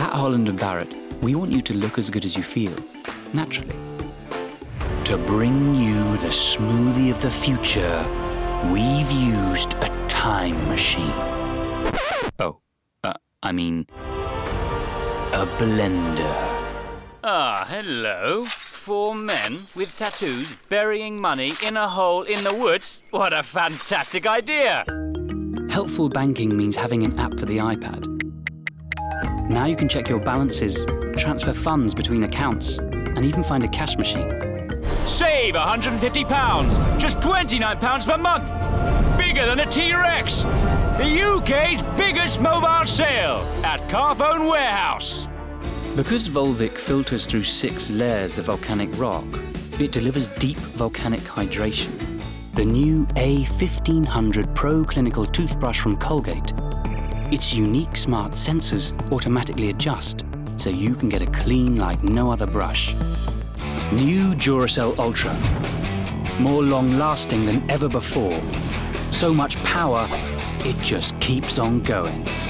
At Holland & Barrett, we want you to look as good as you feel, naturally. To bring you the smoothie of the future, we've used a time machine. A blender. Ah, hello. 4 men with tattoos burying money in a hole in the woods? What a fantastic idea! Helpful banking means having an app for the iPad. Now you can check your balances, transfer funds between accounts, and even find a cash machine. Save £150, just £29 per month. Bigger than a T-Rex. The UK's biggest mobile sale at Carphone Warehouse. Because Volvic filters through 6 layers of volcanic rock, it delivers deep volcanic hydration. The new A1500 Pro Clinical Toothbrush from Colgate. Its unique smart sensors automatically adjust so you can get a clean like no other brush. New Duracell Ultra. More long-lasting than ever before. So much power, it just keeps on going.